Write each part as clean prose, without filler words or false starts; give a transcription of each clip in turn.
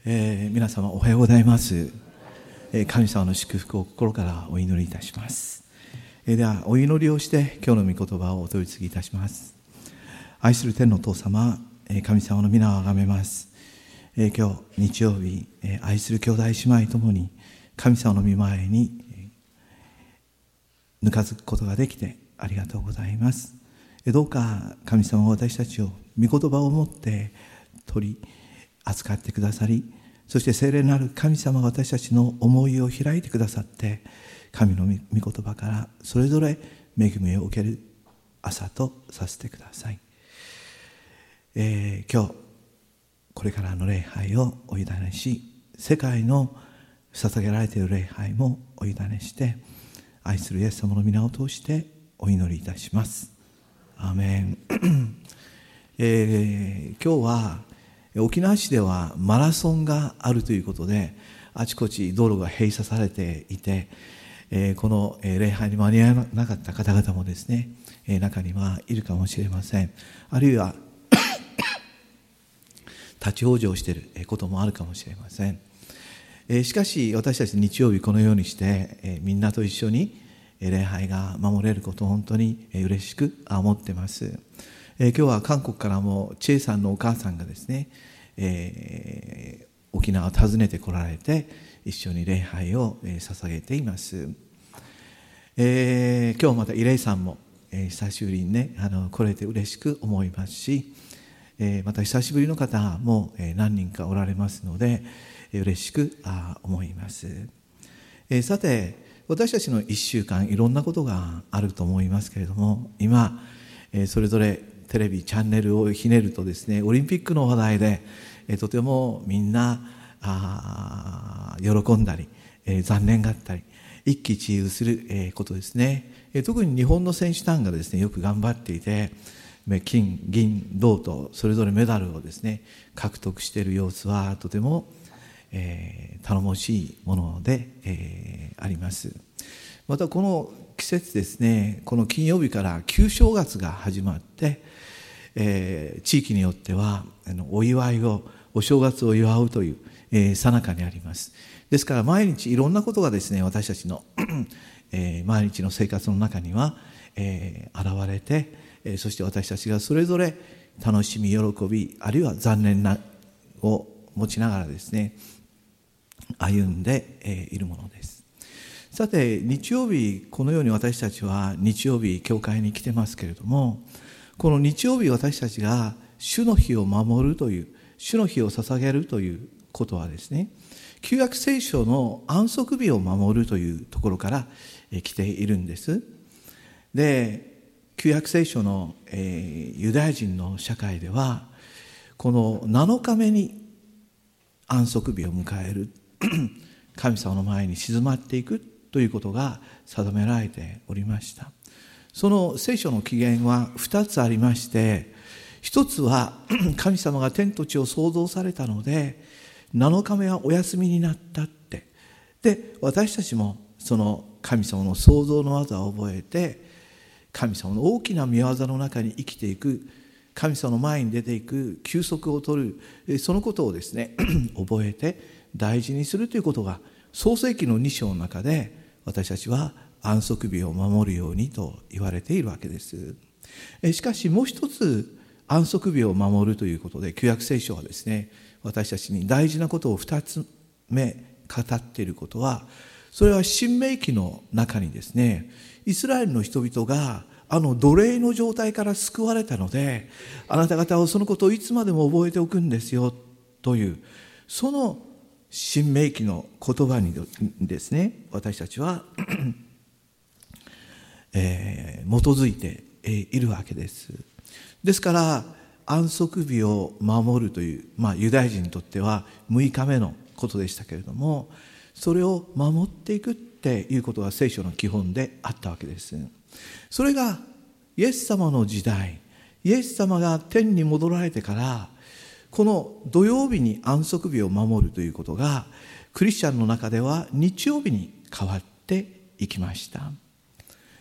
皆様おはようございます。神様の祝福を心からお祈りいたします。ではお祈りをして今日の御言葉をお取り次ぎいたします。愛する天のお父様、神様の皆をあがめます。今日日曜日、愛する兄弟姉妹ともに神様の御前にぬかずくことができてありがとうございます。どうか神様は私たちを御言葉を持って取り扱ってくださり、そして聖霊なる神様が私たちの思いを開いてくださって、神の御言葉からそれぞれ恵みを受ける朝とさせてください。今日これからの礼拝をお委ねし、世界の捧げられている礼拝もお委ねして、愛するイエス様の皆を通してお祈りいたします。アーメン。今日は沖縄市ではマラソンがあるということで、あちこち道路が閉鎖されていて、この礼拝に間に合わなかった方々もですね、中にはいるかもしれません。あるいは立ち往生していることもあるかもしれません。しかし私たち日曜日このようにして、みんなと一緒に礼拝が守れることを本当に嬉しく思っています。今日は韓国からもチェイさんのお母さんがですね、沖縄を訪ねて来られて一緒に礼拝を捧げています。今日またイレイさんも久しぶりにね来れて嬉しく思いますし、また久しぶりの方も何人かおられますので嬉しく思います。さて私たちの1週間いろんなことがあると思いますけれども、今それぞれテレビチャンネルをひねるとですね、オリンピックの話題でとてもみんな喜んだり残念があったり一喜一憂することですね。特に日本の選手団がですねよく頑張っていて、金銀銅とそれぞれメダルをですね獲得している様子はとても頼もしいものであります。またこの季節ですね、この金曜日から旧正月が始まって、地域によってはお祝いをお正月を祝うという最中にあります。ですから毎日いろんなことがですね私たちの毎日の生活の中には現れて、そして私たちがそれぞれ楽しみ喜びあるいは残念なを持ちながらですね歩んでいるものです。さて日曜日このように私たちは日曜日教会に来てますけれども、この日曜日私たちが主の日を守るという主の日を捧げるということはですね、旧約聖書の安息日を守るというところから来ているんです。で旧約聖書のユダヤ人の社会ではこの7日目に安息日を迎える神様の前に静まっていくということが定められておりました。その聖書の起源は2つありまして、一つは神様が天と地を創造されたので7日目はお休みになったって。で私たちもその神様の創造の技を覚えて神様の大きな御業の中に生きていく、神様の前に出ていく、休息を取る、そのことをですね覚えて大事にするということが創世記の2章の中で私たちは安息日を守るようにと言われているわけです。しかしもう一つ安息日を守るということで旧約聖書はですね私たちに大事なことを2つ目語っていることは、それは新明記の中にですねイスラエルの人々が奴隷の状態から救われたのであなた方はそのことをいつまでも覚えておくんですよというその新明記の言葉にですね私たちは基づいているわけです。ですから安息日を守るという、ユダヤ人にとっては6日目のことでしたけれども、それを守っていくっていうことが聖書の基本であったわけです。それがイエス様の時代、イエス様が天に戻られてからこの土曜日に安息日を守るということがクリスチャンの中では日曜日に変わっていきました。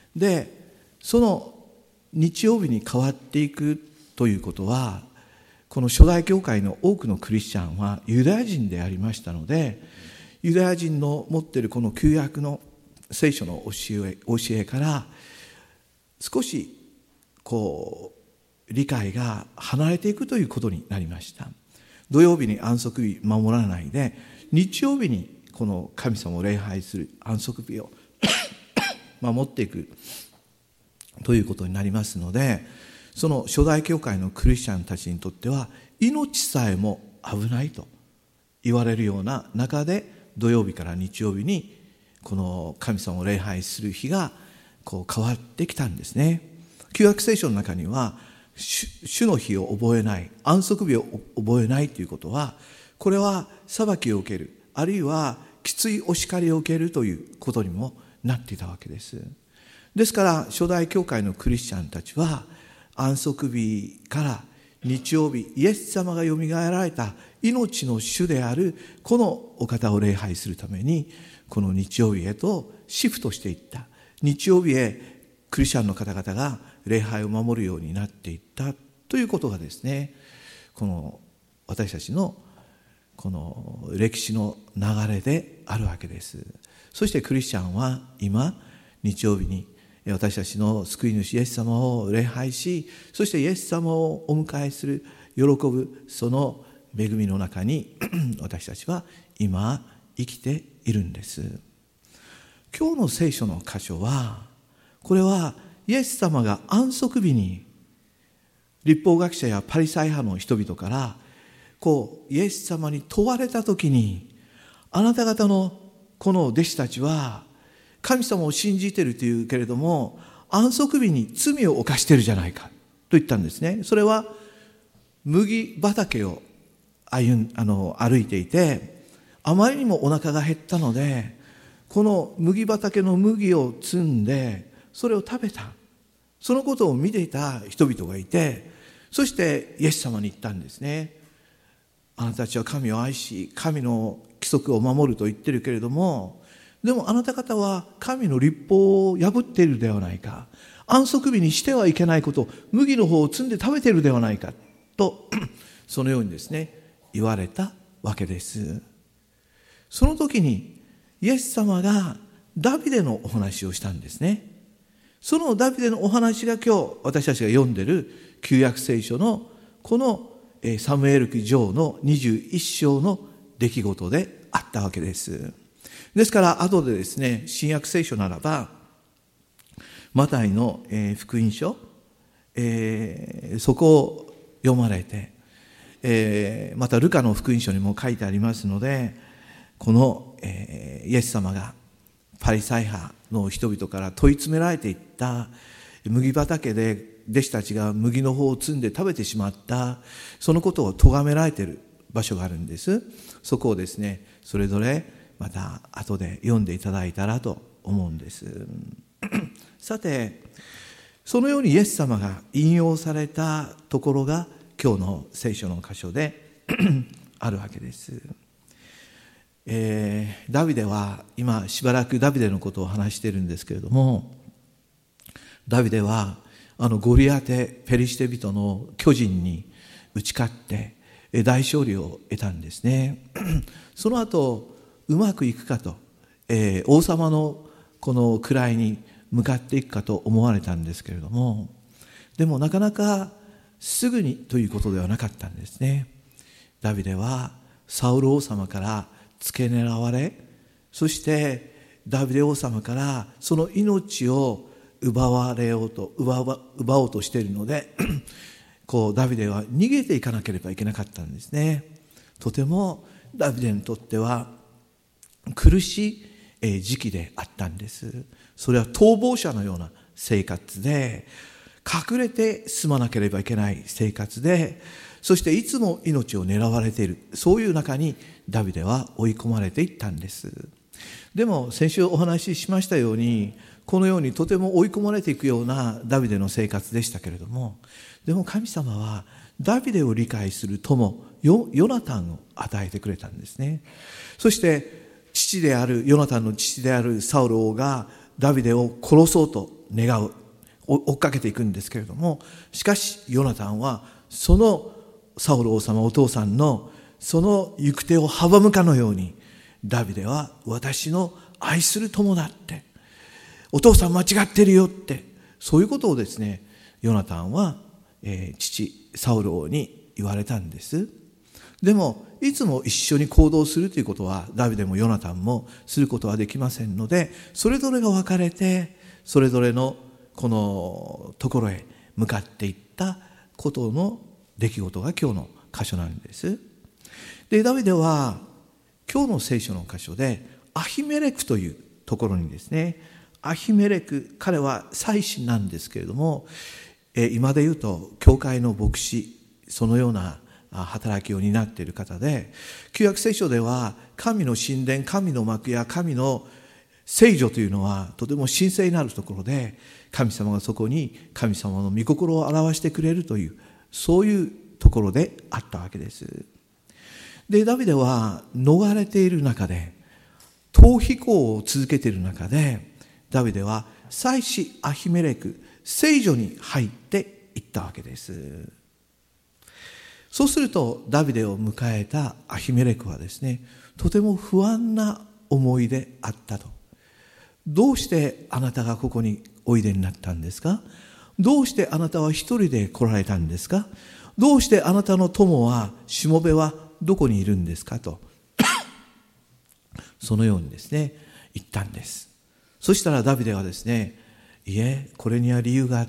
でその日曜日に変わっていくということはこの初代教会の多くのクリスチャンはユダヤ人でありましたので、ユダヤ人の持っているこの旧約の聖書の教えから少し理解が離れていくということになりました。土曜日に安息日守らないで、日曜日にこの神様を礼拝する安息日を守っていくということになりますので、その初代教会のクリスチャンたちにとっては命さえも危ないと言われるような中で、土曜日から日曜日にこの神様を礼拝する日が変わってきたんですね。旧約聖書の中には主の日を覚えない、安息日を覚えないということは、これは裁きを受ける、あるいはきついお叱りを受けるということにもなっていたわけです。ですから初代教会のクリスチャンたちは安息日から日曜日、イエス様がよみがえられた命の主であるこのお方を礼拝するために、この日曜日へとシフトしていった。日曜日へクリスチャンの方々が礼拝を守るようになっていったということがですね、この私たちのこの歴史の流れであるわけです。そしてクリスチャンは今日曜日に私たちの救い主イエス様を礼拝し、そしてイエス様をお迎えする、喜ぶその恵みの中に私たちは今生きているんです。今日の聖書の箇所は、これはイエス様が安息日に律法学者やパリサイ派の人々からイエス様に問われたときに、あなた方のこの弟子たちは神様を信じているというけれども、安息日に罪を犯しているじゃないかと言ったんですね。それは麦畑を歩いていて、あまりにもお腹が減ったので、この麦畑の麦を摘んでそれを食べた。そのことを見ていた人々がいて、そしてイエス様に言ったんですね。あなたたちは神を愛し、神の規則を守ると言ってるけれども、でもあなた方は神の律法を破っているではないか。安息日にしてはいけないこと、麦の方を摘んで食べているではないかとそのようにですね言われたわけです。その時にイエス様がダビデのお話をしたんですね。そのダビデのお話が今日私たちが読んでいる旧約聖書のこのサムエル記上の21章の出来事であったわけです。ですから後でですね、新約聖書ならばマタイの福音書、そこを読まれて、またルカの福音書にも書いてありますので、このイエス様がパリサイ派の人々から問い詰められていった麦畑で弟子たちが麦の方を摘んで食べてしまった、そのことを咎められている場所があるんです。そこをですねそれぞれまた後で読んでいただいたらと思うんですさて、そのようにイエス様が引用されたところが今日の聖書の箇所であるわけです。ダビデは今しばらくダビデのことを話しているんですけれども、ダビデはゴリアテペリシテ人の巨人に打ち勝って大勝利を得たんですねその後うまくいくかと、王様のこの位に向かっていくかと思われたんですけれども、でもなかなかすぐにということではなかったんですね。ダビデはサウル王様から付け狙われ、そしてダビデ王様からその命を奪おうとしているのでダビデは逃げていかなければいけなかったんですね。とてもダビデにとっては苦しい時期であったんです。それは逃亡者のような生活で、隠れて住まなければいけない生活で、そしていつも命を狙われている、そういう中にダビデは追い込まれていったんです。でも先週お話ししましたように、このようにとても追い込まれていくようなダビデの生活でしたけれども、でも神様はダビデを理解する友ヨナタンを与えてくれたんですね。そしてヨナタンの父であるサウル王がダビデを殺そうと願う、追っかけていくんですけれども、しかしヨナタンはそのサウル王様お父さんのその行く手を阻むかのように、ダビデは私の愛する友だって、お父さん間違ってるよって、そういうことをですね、ヨナタンは、父サウル王に言われたんです。でもいつも一緒に行動するということはダビデもヨナタンもすることはできませんので、それぞれが分かれてそれぞれのこのところへ向かっていったことの出来事が今日の箇所なんです。でダビデは今日の聖書の箇所でアヒメレクというところにですね、アヒメレク、彼は祭司なんですけれども、今で言うと教会の牧師、そのような働きを担っている方で、旧約聖書では神の神殿、神の幕や神の聖所というのはとても神聖なるところで、神様がそこに神様の御心を表してくれるという、そういうところであったわけです。でダビデは逃れている中で、逃避行を続けている中で、ダビデは祭司アヒメレク、聖所に入っていったわけです。そうするとダビデを迎えたアヒメレクはですね、とても不安な思いであったと。どうしてあなたがここにおいでになったんですか？どうしてあなたは一人で来られたんですか？どうしてあなたの友は、しもべはどこにいるんですかとそのようにですね言ったんです。そしたらダビデはですね、いえ、これには理由があって、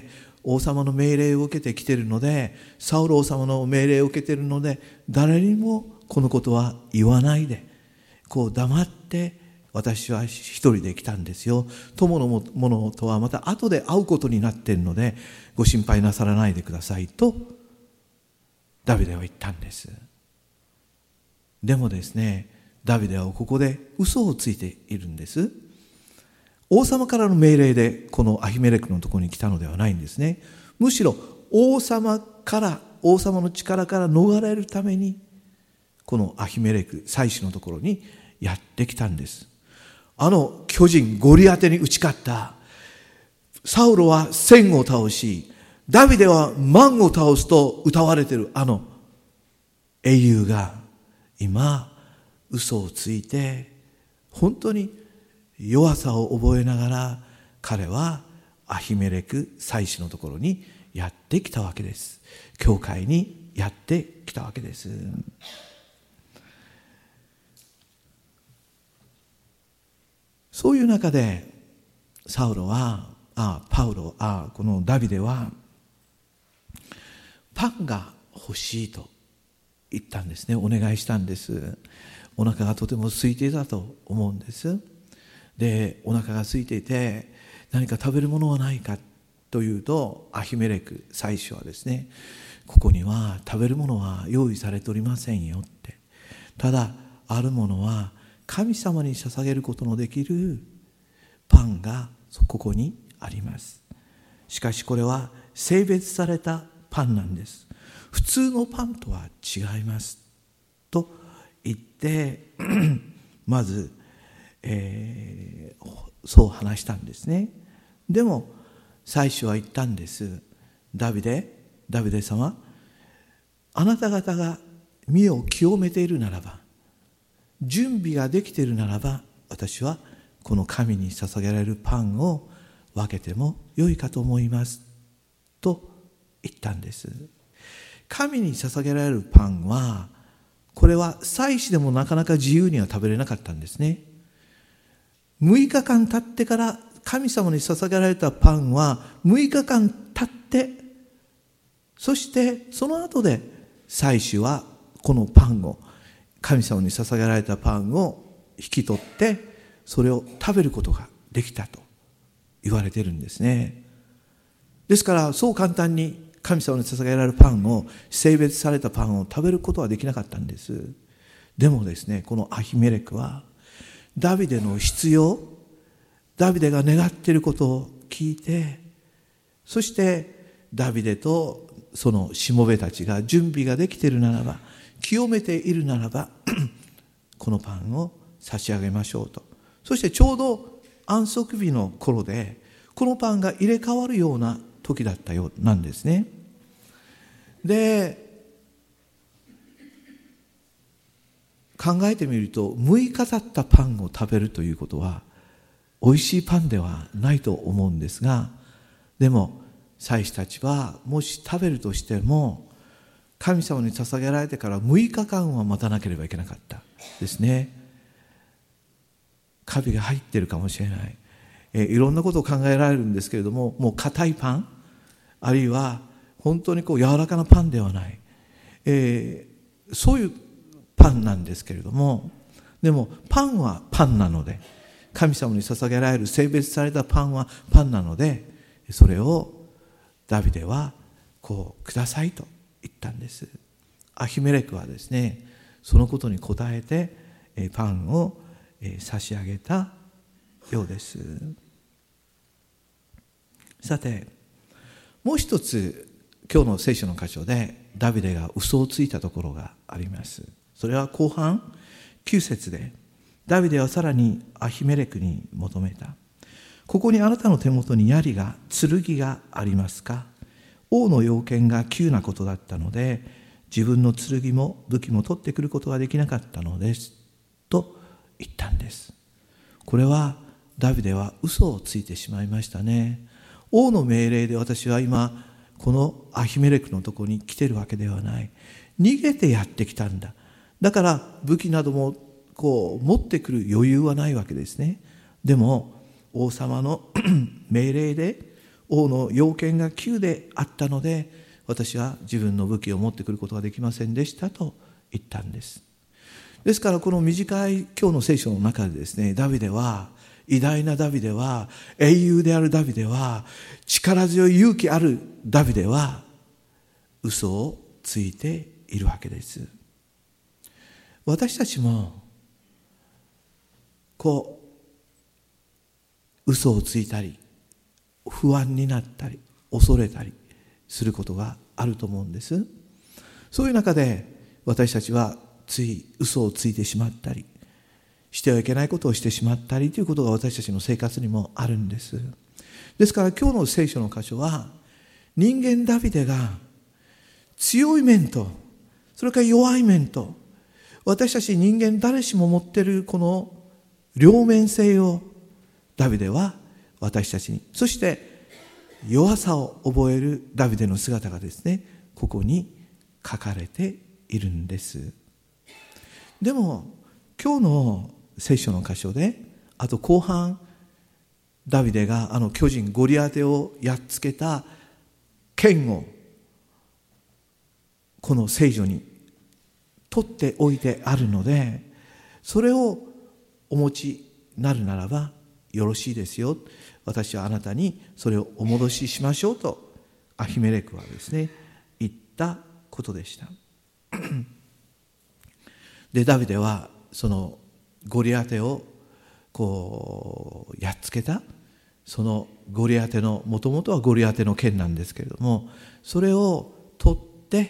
王様の命令を受けてきているので、サウル王様の命令を受けているので、誰にもこのことは言わないで、こう黙って私は一人で来たんですよ。友のものとはまた後で会うことになっているので、ご心配なさらないでくださいとダビデは言ったんです。でもですね、ダビデはここで嘘をついているんです。王様からの命令でこのアヒメレクのところに来たのではないんですね。むしろ王様の力から逃れるために、このアヒメレク祭司のところにやってきたんです。あの巨人ゴリアテに打ち勝ったサウロは1000を倒し、ダビデは万を倒すと歌われているあの英雄が今嘘をついて、本当に弱さを覚えながら彼はアヒメレク祭司のところにやってきたわけです。教会にやってきたわけです。そういう中でこのダビデはパンが欲しいと言ったんですね。お願いしたんです。お腹がとても空いていたと思うんです。でお腹が空いていて、何か食べるものはないかというと、アヒメレク祭司はですね、ここには食べるものは用意されておりませんよって。ただあるものは神様に捧げることのできるパンがここにあります。しかしこれは性別されたパンなんです。普通のパンとは違いますと言ってまずそう話したんですね。でも祭司は言ったんです。ダビデ様、あなた方が身を清めているならば、準備ができているならば、私はこの神に捧げられるパンを分けても良いかと思いますと言ったんです。神に捧げられるパンは、これは祭司でもなかなか自由には食べれなかったんですね。6日間経ってから神様に捧げられたパンは6日間経って、そしてその後で祭司はこのパンを、神様に捧げられたパンを引き取ってそれを食べることができたと言われているんですね。ですからそう簡単に神様に捧げられるパンを、性別されたパンを食べることはできなかったんです。でもですね、このアヒメレクはダビデの必要、ダビデが願っていることを聞いて、そしてダビデとそのしもべたちが準備ができているならば、清めているならばこのパンを差し上げましょうと。そしてちょうど安息日の頃でこのパンが入れ替わるような時だったようなんですね。で考えてみると、6日経ったパンを食べるということは美味しいパンではないと思うんですが、でも祭司たちはもし食べるとしても神様に捧げられてから6日間は待たなければいけなかったですね。カビが入っているかもしれない、いろんなことを考えられるんですけれども、もう硬いパン、あるいは本当に柔らかなパンではない、そういうパンなんですけれども、でもパンはパンなので、神様に捧げられる聖別されたパンはパンなので、それをダビデはくださいと言ったんです。アヒメレクはですね、そのことに応えてパンを差し上げたようです。さて、もう一つ今日の聖書の箇所でダビデが嘘をついたところがあります。それは後半9節で、ダビデはさらにアヒメレクに求めた。ここにあなたの手元に槍が剣がありますか。王の要件が急なことだったので、自分の剣も武器も取ってくることができなかったのですと言ったんです。これはダビデは嘘をついてしまいましたね。王の命令で私は今このアヒメレクのところに来てるわけではない。逃げてやってきたんだ。だから武器なども持ってくる余裕はないわけですね。でも王様の命令で、王の要件が急であったので、私は自分の武器を持ってくることができませんでしたと言ったんです。ですからこの短い今日の聖書の中でですね、ダビデは、偉大なダビデは、英雄であるダビデは、力強い勇気あるダビデは嘘をついているわけです。私たちも嘘をついたり、不安になったり、恐れたりすることがあると思うんです。そういう中で私たちはつい嘘をついてしまったり、してはいけないことをしてしまったりということが私たちの生活にもあるんです。ですから今日の聖書の箇所は、人間ダビデが強い面と、それから弱い面と、私たち人間誰しも持っているこの両面性をダビデは私たちに、そして弱さを覚えるダビデの姿がですね、ここに書かれているんです。でも今日の聖書の箇所で、あと後半ダビデが巨人ゴリアテをやっつけた剣をこの聖書に取っておいてあるので、それをお持ちになるならばよろしいですよ。私はあなたにそれをお戻ししましょうとアヒメレクはですね、言ったことでした。でダビデはそのゴリアテをやっつけた、そのゴリアテの、もともとはゴリアテの剣なんですけれども、それを取って、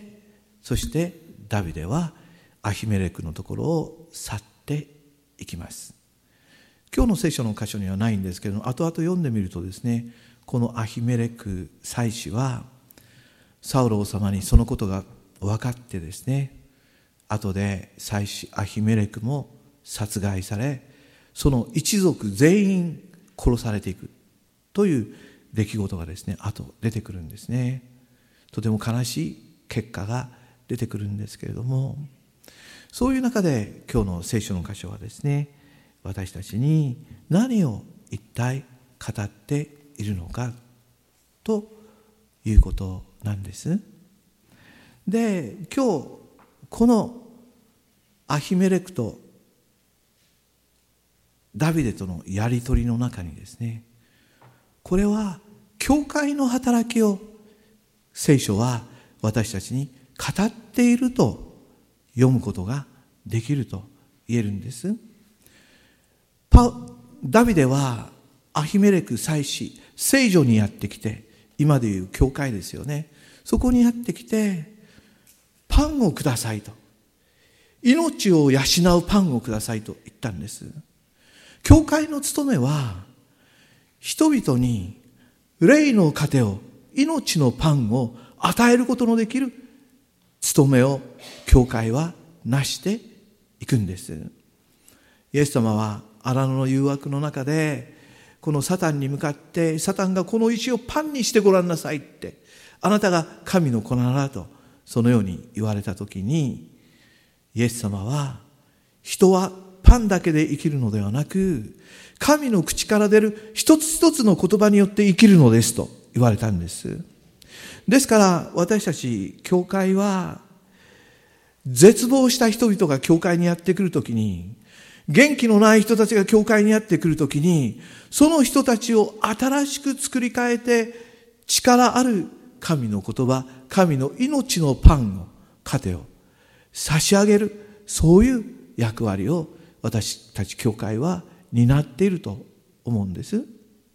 そしてダビデはアヒメレクのところを去っていきます。今日の聖書の箇所にはないんですけれども、後々読んでみるとですね、このアヒメレク祭司はサウロ王様にそのことが分かってですね、後で祭司アヒメレクも殺害され、その一族全員殺されていくという出来事がですね、後出てくるんですね。とても悲しい結果が出てくるんですけれども、そういう中で今日の聖書の箇所はですね、私たちに何を一体語っているのかということなんです。で、今日このアヒメレクとダビデとのやり取りの中にですね、これは教会の働きを聖書は私たちに語っていると読むことができると言えるんです。ダビデはアヒメレク祭司、聖所にやってきて、今でいう教会ですよね、そこにやってきて、パンをくださいと、命を養うパンをくださいと言ったんです。教会の務めは人々に霊の糧を、命のパンを与えることのできる務めを教会はなして行くんです。イエス様は荒野の誘惑の中でこのサタンに向かって、サタンがこの石をパンにしてごらんなさいって、あなたが神の子ならとそのように言われたときに、イエス様は人はパンだけで生きるのではなく、神の口から出る一つ一つの言葉によって生きるのですと言われたんです。ですから私たち教会は、絶望した人々が教会にやってくるときに、元気のない人たちが教会にやってくるときに、その人たちを新しく作り変えて、力ある神の言葉、神の命のパンを、糧を差し上げる、そういう役割を私たち教会は担っていると思うんです。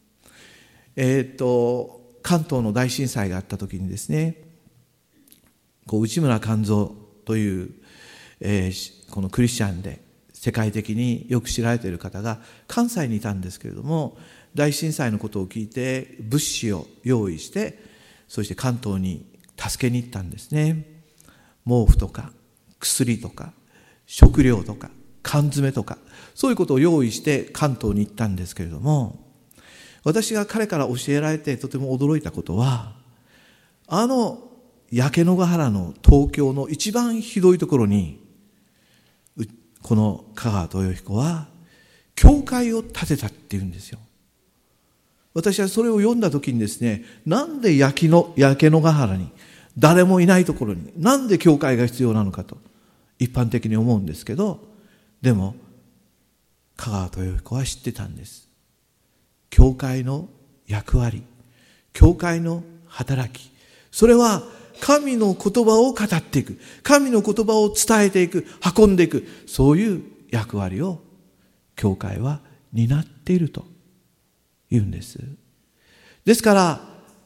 関東の大震災があった時にですね、内村勘三という、このクリスチャンで世界的によく知られている方が関西にいたんですけれども、大震災のことを聞いて物資を用意して、そして関東に助けに行ったんですね。毛布とか薬とか食料とか缶詰とか、そういうことを用意して関東に行ったんですけれども、私が彼から教えられてとても驚いたことは、焼け野ヶ原の東京の一番ひどいところに、この香川豊彦は教会を建てたっていうんですよ。私はそれを読んだ時にですね、なんで焼け野ヶ原に、誰もいないところになんで教会が必要なのかと一般的に思うんですけど、でも香川豊彦は知ってたんです。教会の役割、教会の働き、それは神の言葉を語っていく、神の言葉を伝えていく、運んでいく、そういう役割を教会は担っていると言うんです。ですから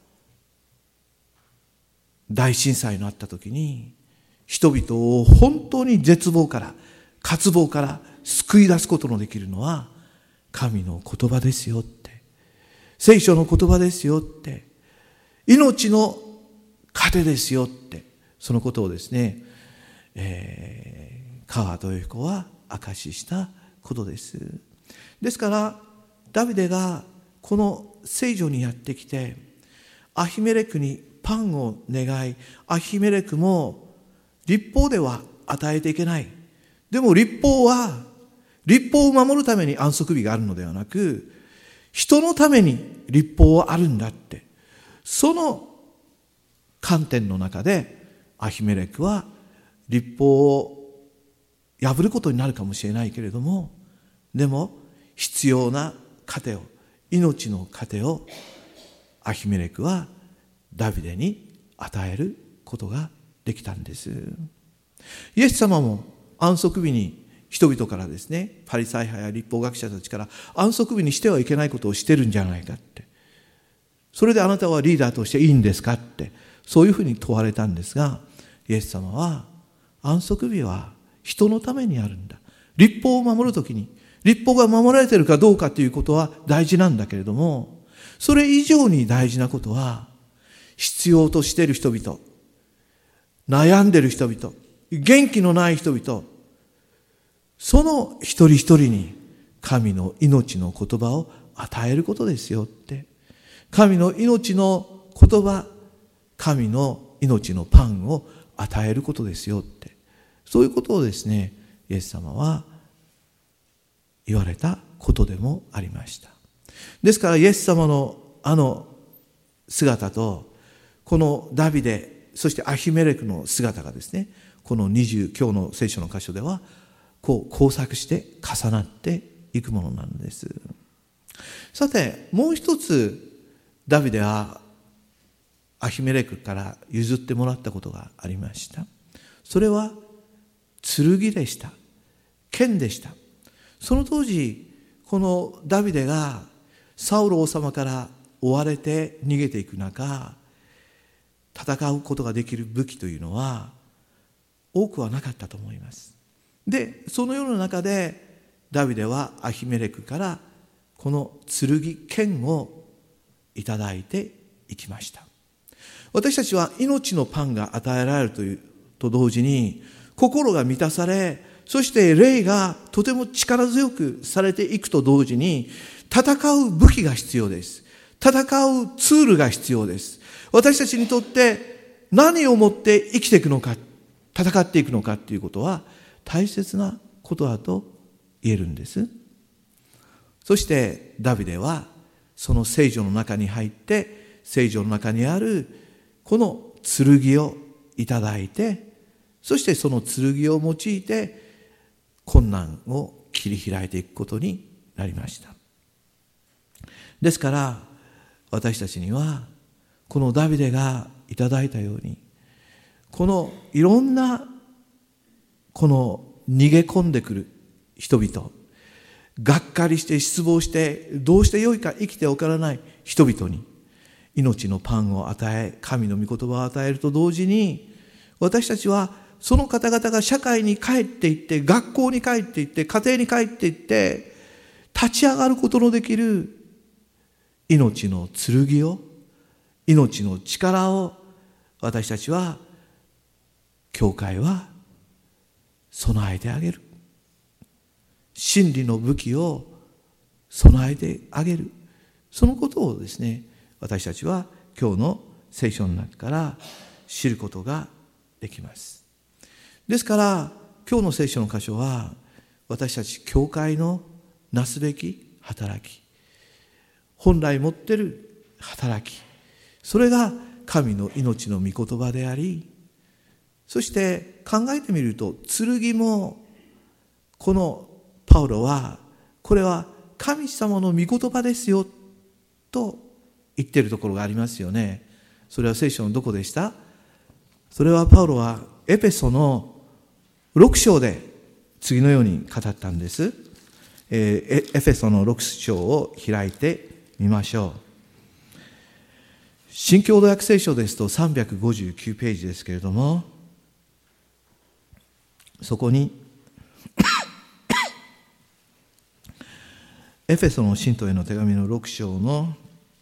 大震災のあった時に、人々を本当に絶望から渇望から救い出すことのできるのは神の言葉ですよって、聖書の言葉ですよって、命の糧ですよって、そのことをですね、香川豊彦は証ししたことです。ですからダビデがこの聖所にやってきて、アヒメレクにパンを願い、アヒメレクも律法では与えていけない。でも律法を守るために安息日があるのではなく、人のために律法はあるんだって、その観点の中でアヒメレクは律法を破ることになるかもしれないけれども、でも必要な糧を、命の糧をアヒメレクはダビデに与えることができたんです。イエス様も安息日に人々からですね、パリサイ派や律法学者たちから安息日にしてはいけないことをしてるんじゃないかって、それであなたはリーダーとしていいんですかって、そういうふうに問われたんですが、イエス様は安息日は人のためにあるんだ。律法を守るときに、律法が守られているかどうかということは大事なんだけれども、それ以上に大事なことは、必要としている人々、悩んでいる人々、元気のない人々、その一人一人に神の命の言葉を与えることですよって。神の命の言葉、神の命のパンを与えることですよって。そういうことをですね、イエス様は言われたことでもありました。ですからイエス様の姿と、このダビデ、そしてアヒメレクの姿がですね、この今日の聖書の箇所ではこう交錯して重なっていくものなんです。さて、もう一つダビデはアヒメレクから譲ってもらったことがありました。それは剣でした。剣でした。その当時、このダビデがサウル王様から追われて逃げていく中、戦うことができる武器というのは多くはなかったと思います。で、そのような中でダビデはアヒメレクからこの剣をいただいていきました。私たちは命のパンが与えられると同時に、心が満たされ、 そして霊がとても力強くされていくと同時に、戦う武器が必要です。戦うツールが必要です。私たちにとって何をもって生きていくのか、戦っていくのかということは大切なことだと言えるんです。そしてダビデはその聖女の中に入って、聖女の中にあるこの剣をいただいて、そしてその剣を用いて困難を切り開いていくことになりました。ですから私たちにはこのダビデがいただいたように、このいろんなこの逃げ込んでくる人々、がっかりして失望してどうしてよいか生きておからない人々に命のパンを与え、神の御言葉を与えると同時に、私たちはその方々が社会に帰っていって、学校に帰っていって、家庭に帰っていって立ち上がることのできる命の剣を、命の力を私たちは、教会は備えてあげる。真理の武器を備えてあげる。そのことをですね、私たちは今日の聖書の中から知ることができます。ですから今日の聖書の箇所は、私たち教会のなすべき働き、本来持っている働き、それが神の命の御言葉であり、そして考えてみると剣も、このパウロはこれは神様の御言葉ですよと言っているところがありますよね。それは聖書のどこでした？それはパウロはエペソの6章で次のように語ったんです。エペソの6章を開いてみましょう。新共同訳聖書ですと359ページですけれども、そこにエフェソの信徒への手紙の6章の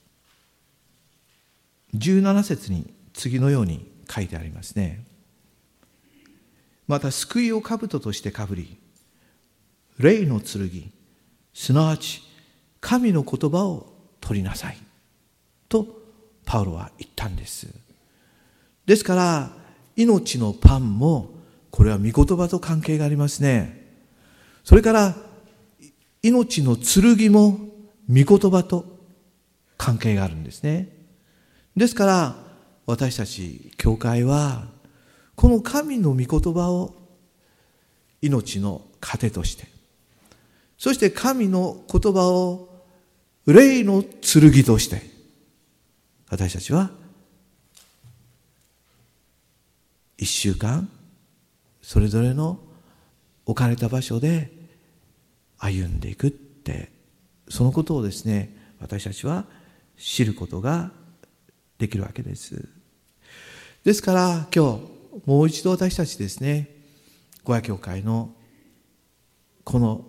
17節に次のように書いてありますね。また救いを兜としてかぶり、霊の剣、すなわち神の言葉を取りなさいとパウロは言ったんです。ですから命のパンも、これは御言葉と関係がありますね。それから命の剣も御言葉と関係があるんですね。ですから私たち教会はこの神の御言葉を命の糧として、そして神の言葉を霊の剣として、私たちは1週間それぞれの置かれた場所で歩んでいくって、そのことをですね、私たちは知ることができるわけです。ですから今日もう一度私たちですね、ご愛教会のこの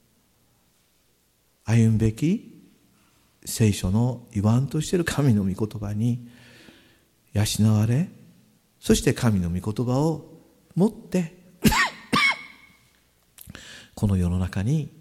歩むべき聖書の言わんとしている神の御言葉に養われ、そして神の御言葉を持ってこの世の中に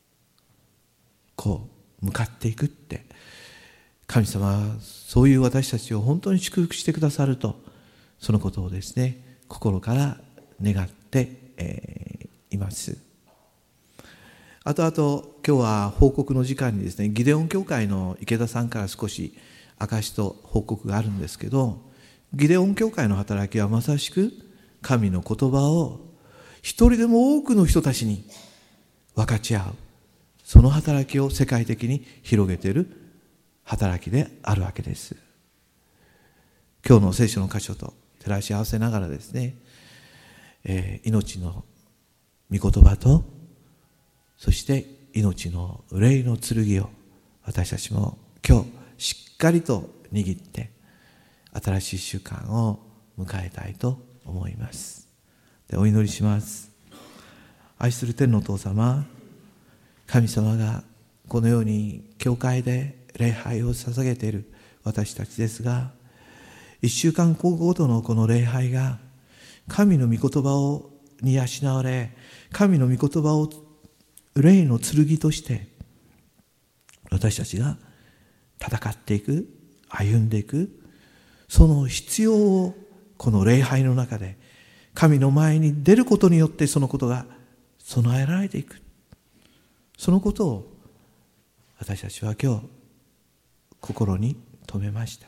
こう向かっていくって、神様はそういう私たちを本当に祝福してくださると、そのことをですね、心から願っています。あと今日は報告の時間にですね、ギデオン教会の池田さんから少し証と報告があるんですけど、ギデオン教会の働きはまさしく神の言葉を一人でも多くの人たちに分かち合う、その働きを世界的に広げている働きであるわけです。今日の聖書の箇所と照らし合わせながらですね、命の御言葉と、そして命の霊の剣を私たちも今日しっかりと握って新しい週間を迎えたいと思います。で、お祈りします。愛する天のお父様、神様がこのように教会で礼拝を捧げている私たちですが、一週間ごとのこの礼拝が神の御言葉をに養われ、神の御言葉を霊の剣として私たちが戦っていく、歩んでいく、その必要をこの礼拝の中で神の前に出ることによってそのことが備えられていく。そのことを私たちは今日心に留めました。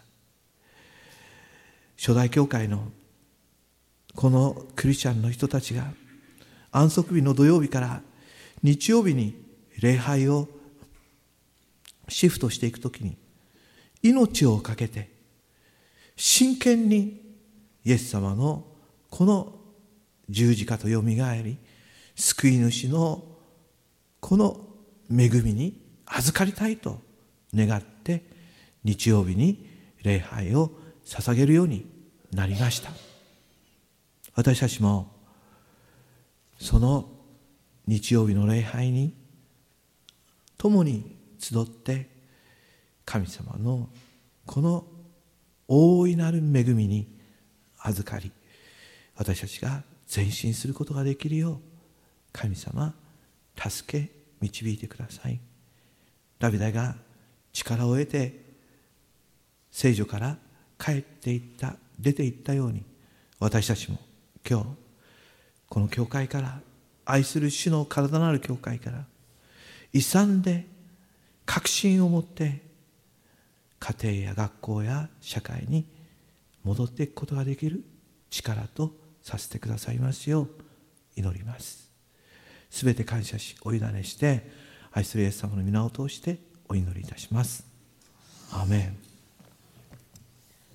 初代教会のこのクリスチャンの人たちが安息日の土曜日から日曜日に礼拝をシフトしていくときに命を懸けて真剣にイエス様のこの十字架とよみがえり救い主のこの恵みに預かりたいと願って日曜日に礼拝を捧げるようになりました。私たちもその日曜日の礼拝に共に集って神様のこの大いなる恵みに預かり、私たちが前進することができるよう神様助け導いてください。ダビデが力を得て聖女から帰っていった出ていったように、私たちも今日この教会から、愛する主の体なる教会から勇んで確信を持って家庭や学校や社会に戻っていくことができる力とさせてくださいますよう祈ります。すべて感謝しお委ねして、愛するイエス様の皆を通してお祈りいたします。アーメン。